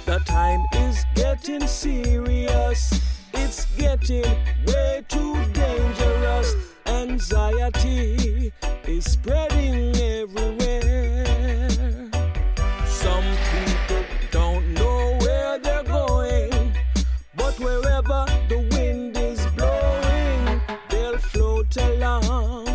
The time is getting serious. It's getting way too dangerous. Anxiety is spreading everywhere. Some people don't know where they're going, but wherever the wind is blowing, they'll float along